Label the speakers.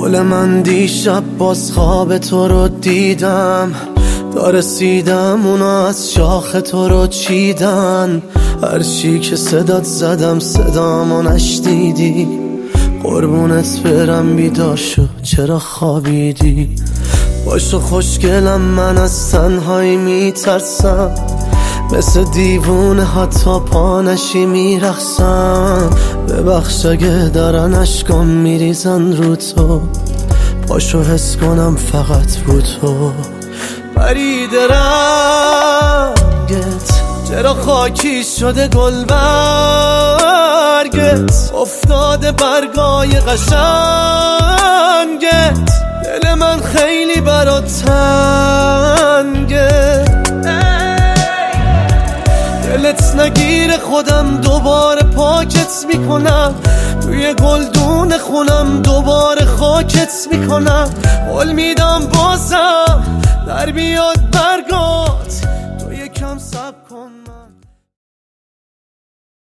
Speaker 1: گل من دیشب باز خواب تو رو دیدم، تا رسیدم اونا از شاخ تو رو چیدن. هرچی که صدات زدم صدامو نشنیدی، قربونت برم بیدار شو چرا خوابیدی. باشو خوشگلم من از تنهایی میترسم، مثل دیوونه حتی پا نشی میرقصم. ببخش اگه دارن اشکام میریزن رو تو، پاشو حس کنم فقط رو تو. پریده رنگت چرا خاکی شده گل برگت، افتاده برگای قشنگت. دل من خیلی برات تنگه، دلت نگیره خودم دوباره پاکت میکنم، توی گلدون خونم دوباره خاکت میکنم. قول میدم بازم در بیاد برگام